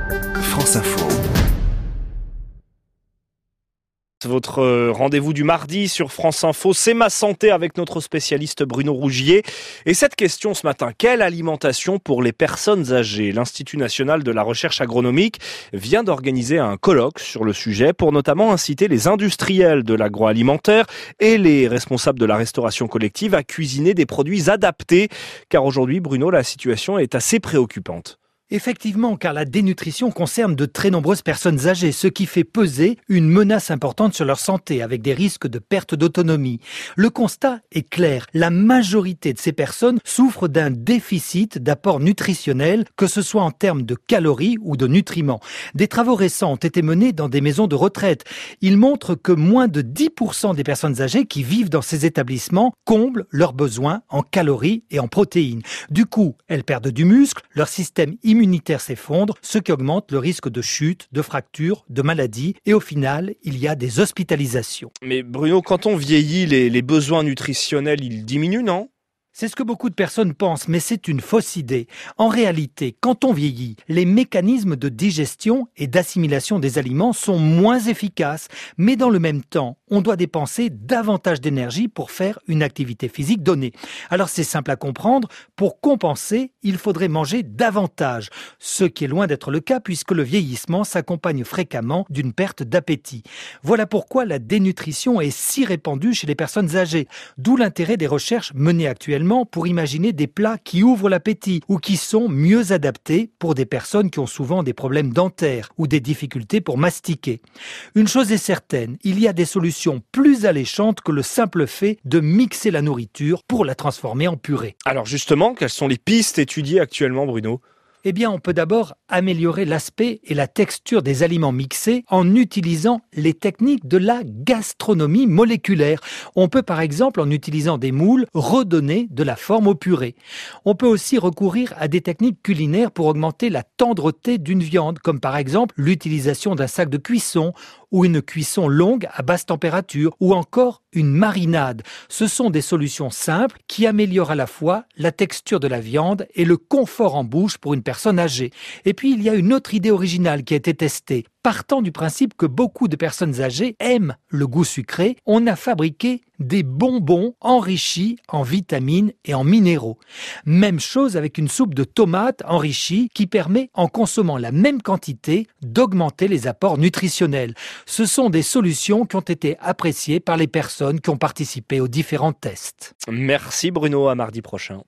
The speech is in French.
France Info. Votre rendez-vous du mardi sur France Info, c'est Ma Santé avec notre spécialiste Bruno Rougier. Et cette question ce matin, quelle alimentation pour les personnes âgées ? L'Institut national de la recherche agronomique vient d'organiser un colloque sur le sujet pour notamment inciter les industriels de l'agroalimentaire et les responsables de la restauration collective à cuisiner des produits adaptés. Car aujourd'hui, Bruno, la situation est assez préoccupante. Effectivement, car la dénutrition concerne de très nombreuses personnes âgées, ce qui fait peser une menace importante sur leur santé, avec des risques de perte d'autonomie. Le constat est clair, la majorité de ces personnes souffrent d'un déficit d'apport nutritionnel, que ce soit en termes de calories ou de nutriments. Des travaux récents ont été menés dans des maisons de retraite. Ils montrent que moins de 10% des personnes âgées qui vivent dans ces établissements comblent leurs besoins en calories et en protéines. Du coup, elles perdent du muscle, leur système immunitaire s'effondre, ce qui augmente le risque de chute, de fractures, de maladies et au final, il y a des hospitalisations. Mais Bruno, quand on vieillit, les besoins nutritionnels, ils diminuent, non ? C'est ce que beaucoup de personnes pensent, mais c'est une fausse idée. En réalité, quand on vieillit, les mécanismes de digestion et d'assimilation des aliments sont moins efficaces, mais dans le même temps, on doit dépenser davantage d'énergie pour faire une activité physique donnée. Alors c'est simple à comprendre, pour compenser, il faudrait manger davantage, ce qui est loin d'être le cas puisque le vieillissement s'accompagne fréquemment d'une perte d'appétit. Voilà pourquoi la dénutrition est si répandue chez les personnes âgées, d'où l'intérêt des recherches menées actuellement pour imaginer des plats qui ouvrent l'appétit ou qui sont mieux adaptés pour des personnes qui ont souvent des problèmes dentaires ou des difficultés pour mastiquer. Une chose est certaine, il y a des solutions plus alléchantes que le simple fait de mixer la nourriture pour la transformer en purée. Alors justement, quelles sont les pistes étudiées actuellement, Bruno ? Eh bien, on peut d'abord améliorer l'aspect et la texture des aliments mixés en utilisant les techniques de la gastronomie moléculaire. On peut par exemple, en utilisant des moules, redonner de la forme aux purées. On peut aussi recourir à des techniques culinaires pour augmenter la tendreté d'une viande, comme par exemple l'utilisation d'un sac de cuisson ou une cuisson longue à basse température, ou encore une marinade. Ce sont des solutions simples qui améliorent à la fois la texture de la viande et le confort en bouche pour une personne âgée. Et puis il y a une autre idée originale qui a été testée. Partant du principe que beaucoup de personnes âgées aiment le goût sucré, on a fabriqué des bonbons enrichis en vitamines et en minéraux. Même chose avec une soupe de tomates enrichie qui permet, en consommant la même quantité, d'augmenter les apports nutritionnels. Ce sont des solutions qui ont été appréciées par les personnes qui ont participé aux différents tests. Merci Bruno, à mardi prochain.